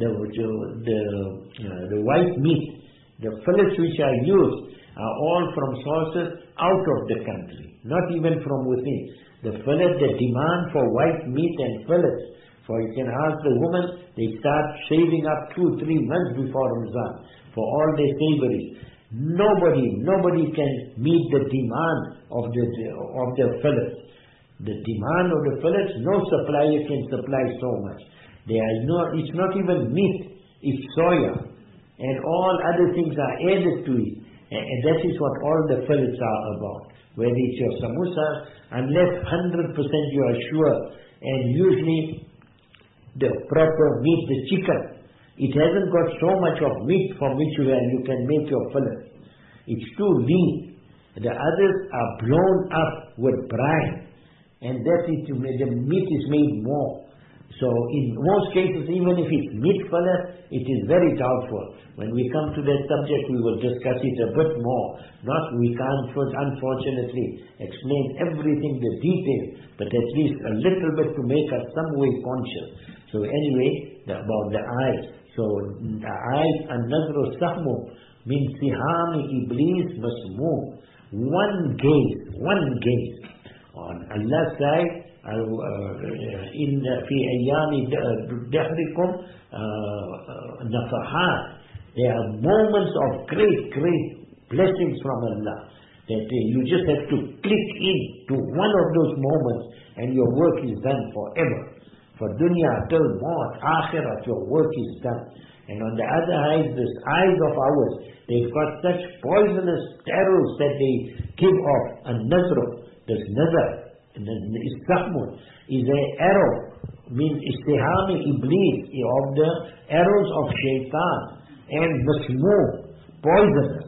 the white meat, the fillets which are used, are all from sources out of the country, not even from within. The fillet, the demand for white meat and fillets, for you can ask the woman, they start shaving up 2-3 months before Ramadan for all their savories. Nobody can meet the demand of the fillets. The demand of the fillets, no supplier can supply so much. It's not even meat, it's soya. And all other things are added to it. And that is what all the fillets are about. Whether it's your samosa, unless 100% you are sure, and usually the proper meat, the chicken, it hasn't got so much of meat from which you can make your fillet. It's too lean. The others are blown up with brine, and that is the meat is made more. So in most cases, even if it's meat fillet, it is very doubtful. When we come to that subject, we will discuss it a bit more. We can't, unfortunately, explain everything, the detail, but at least a little bit to make us some way conscious. So anyway, about the eyes. So the eyes, an-nazru sahmu min sihami iblis masmum. One gaze. On Allah's side, in fi ayami dahrikum nafahat. There are moments of great blessings from Allah that you just have to click in to one of those moments and your work is done forever. For dunya till maut, akhirat, your work is done. And on the other hand, these eyes of ours, they've got such poisonous arrows that they give off. An-nazr, this nazar, Istahmul is an arrow, means istihami iblis, of the arrows of shaitan, and masmoom, poisonous.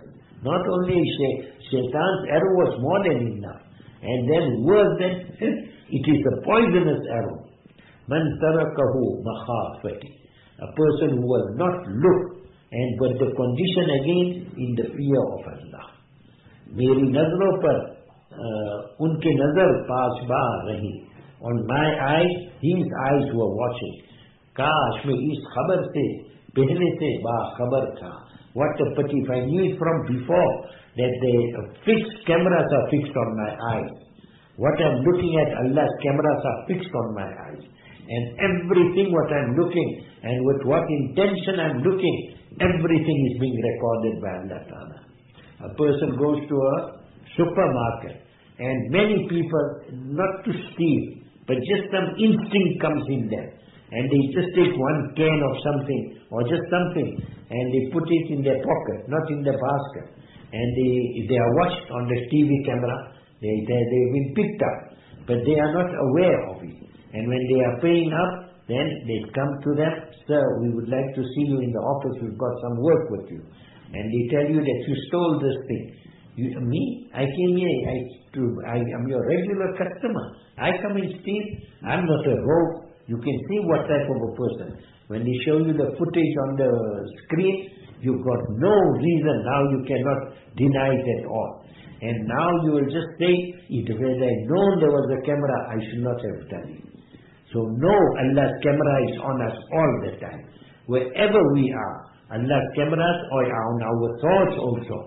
Not only Shaitan's arrow was more than enough, and then worse than it is a poisonous arrow. Man tarakahu makhafati. A person who will not look, and but the condition again in the fear of Allah. मेरी नजरों पर उनके नजर पासबार रही. On my eyes, his eyes were watching. काश मैं इस खबर से पहले से बाखबर था. What a pity if I knew it from before that the fixed cameras are fixed on my eyes. What I'm looking at, Allah's cameras are fixed on my eyes. And everything what I'm looking and with what intention I'm looking, everything is being recorded by Allah Ta'ala. A person goes to a supermarket and many people, not to steal, but just some instinct comes in them. And they just take one can of something or just something and they put it in their pocket, not in their basket. And they are watched on the TV camera. They've been picked up, but they are not aware of it. And when they are paying up, then they come to them, sir, we would like to see you in the office, we've got some work with you. And they tell you that you stole this thing. Me? I came here, I am your regular customer. I come and steal. I'm not a rogue. You can see what type of a person. When they show you the footage on the screen, you've got no reason. Now you cannot deny it at all. And now you will just say, if I had known there was a camera, I should not have done it. So no, Allah's camera is on us all the time. Wherever we are, Allah's cameras are on our thoughts also.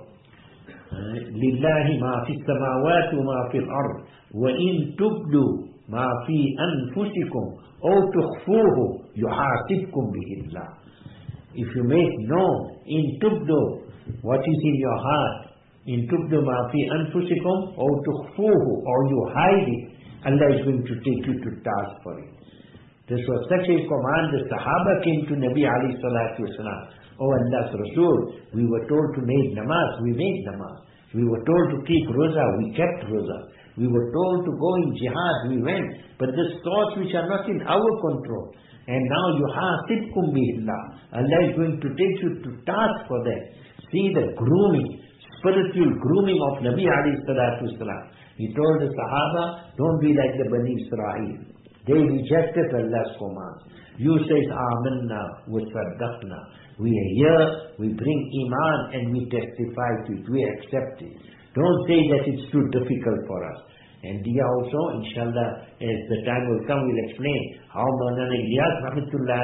لله ما في السماوات وما في الأرض وإن تبدوا ما في أنفسكم أو تخفوه يحاسبكم به الله. If you make known in tubdu what is in your heart, in tubdu ma fi anfusikum or tukhfuhu, or you hide it, Allah is going to take you to task for it. This was such a command. The Sahaba came to Nabi alayhi salatu wasalam. Oh Allah's Rasul, we were told to make namaz, we made namaz. We were told to keep roza, we kept roza. We were told to go in jihad, we went. But the thoughts which are not in our control. And now yuhasibkum billah. Allah is going to take you to task for that. See the grooming, spiritual grooming of Nabi alayhi salatu wasalam. He told the Sahaba, don't be like the Bani Israel. They rejected Allah's commands. You say, Amanna wa saddaqna. We are here, we bring Iman and we testify to it, we accept it. Don't say that it's too difficult for us. And dia also, inshallah, as the time will come, we'll explain how Maulana Ilyas Rahmatullah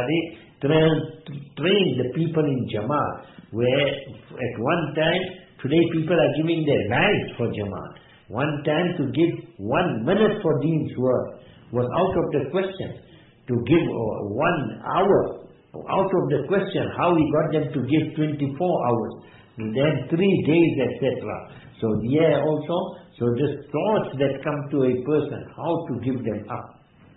trained the people in Jamaat, where at one time, today people are giving their lives for Jamaat. One time to give 1 minute for Deen's work was out of the question. To give 1 hour out of the question. How he got them to give 24 hours, and then 3 days, etc. So yeah, also, so the thoughts that come to a person, how to give them up.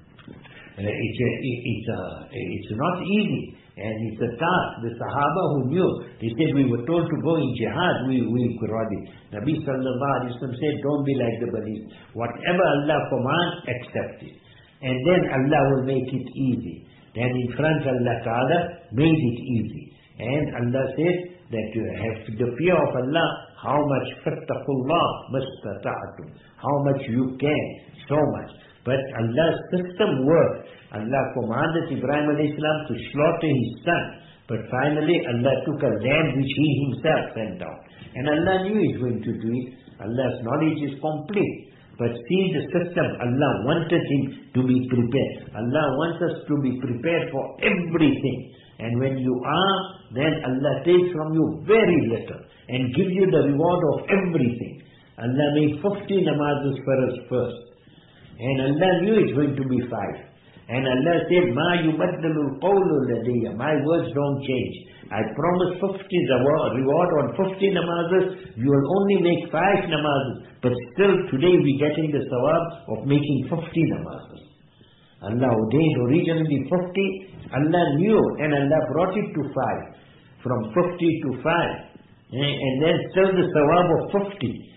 It's not easy, and it's a task. The Sahaba who knew, they said we were told to go in jihad, we could run it. Nabi sallallahu alaihi wasallam said, don't be like the Banis. Whatever Allah commands, accept it. And then Allah will make it easy. Then in front Allah Ta'ala made it easy. And Allah said that you have the fear of Allah, how much fattaqullah mastata'atum, how much you can, so much. But Allah's system worked. Allah commanded Ibrahim alayhi salam to slaughter his son. But finally Allah took a lamb which he himself sent out. And Allah knew he was going to do it. Allah's knowledge is complete. But see the system, Allah wanted him to be prepared. Allah wants us to be prepared for everything. And when you are, then Allah takes from you very little and gives you the reward of everything. Allah made 50 namazes for us first. And Allah knew it's going to be 5. And Allah said, Ma yubaddalul qawlu ladayya. My words don't change. I promise 50 reward on 50 namazes. You will only make 5 namazes. But still today we getting the sawab of making 50 namazes. Allah ordained originally 50. Allah knew and Allah brought it to 5. From 50 to 5. And then still the sawab of 50.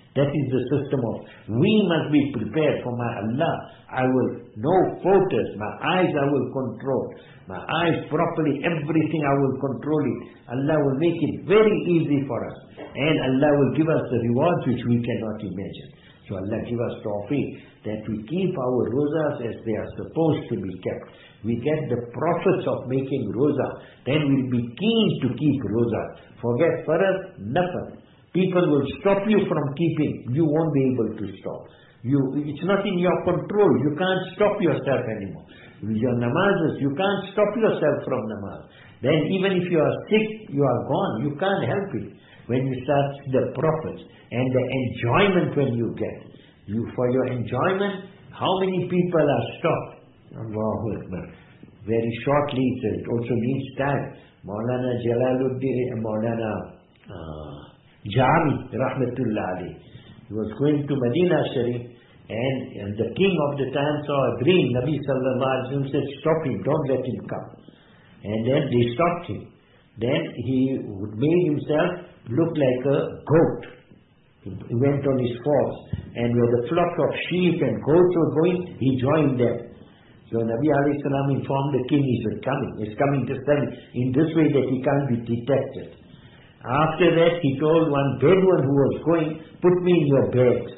That is the system of, we must be prepared for my Allah. I will know focus, my eyes I will control. My eyes properly, everything I will control it. Allah will make it very easy for us. And Allah will give us the rewards which we cannot imagine. So Allah give us tawfiq that we keep our rozas as they are supposed to be kept. We get the profits of making roza, then we'll be keen to keep roza. Forget farad, nothing. People will stop you from keeping. You won't be able to stop. It's not in your control. You can't stop yourself anymore. Your namazes, you can't stop yourself from namaz. Then even if you are sick, you are gone. You can't help it. When you start the profits and the enjoyment when you get. For your enjoyment, how many people are stopped? Allahu Akbar. Very shortly, it also needs time. Maulana Jalaluddin and Maulana Jami, Rahmatullah Ali. He was going to Medina Sharif, and the king of the time saw a dream. Nabi Sallallahu Alaihi Wasallam said, stop him, don't let him come. And then they stopped him. Then he made himself look like a goat. He went on his force, and where the flock of sheep and goats were going, he joined them. So Nabi Alayhi Salam informed the king he's coming to study in this way that he can't be detected. After that, he told one Bedouin who was going, put me in your bags.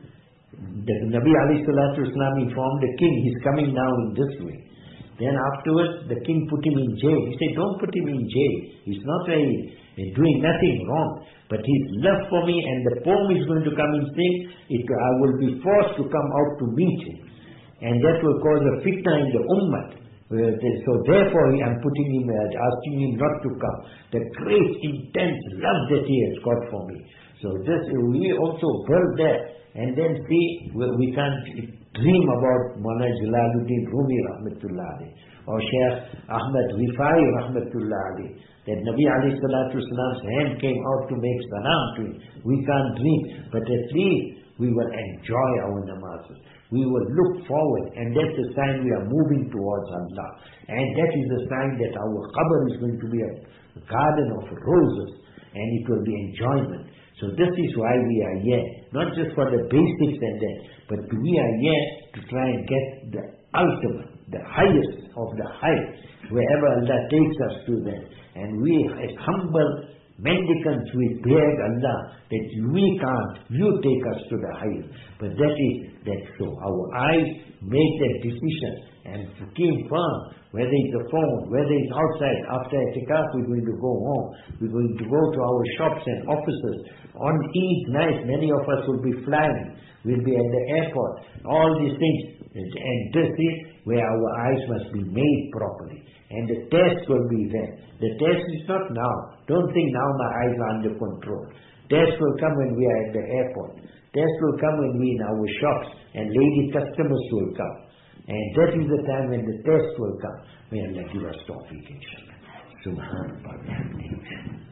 The Nabi Alayhi Salatu Wasalam informed the king, he's coming now in this way. Then afterwards, the king put him in jail. He said, don't put him in jail. He's not doing nothing wrong. But his love for me and the poem is going to come and sing, I will be forced to come out to meet him. And that will cause a fitna in the ummah. So therefore I'm putting him, asking him not to come. The great intense love that he has got for me. So this, we also build that and then see, we can't dream about Maulana Jalaluddin Rumi Rahmatullah Ali or Shaykh Ahmad Rifai Rahmatullah Ali, that Nabi Alayhi Salatu Wasalam's hand came out to make salam to him. We can't dream, but at least we will enjoy our namazes. We will look forward, and that's the sign we are moving towards Allah. And that is the sign that our qabr is going to be a garden of roses, and it will be enjoyment. So this is why we are here, not just for the basics and that, but we are here to try and get the ultimate, the highest of the high, wherever Allah takes us to that. And we, as humble mendicants, we beg Allah that we can't, you take us to the highest. But that is that. So our eyes make that decision and keep firm, whether it's the phone, whether it's outside. After I'tikaf, we're going to go home. We're going to go to our shops and offices. On Eid night, many of us will be flying. We'll be at the airport. All these things. And this is where our eyes must be made properly. And the test will be there. The test is not now. Don't think now my eyes are under control. Test will come when we are at the airport. Test will come when we are in our shops and lady customers will come. And that is the time when the test will come. May Allah give us tawfiq, inshallah. Subhanallah.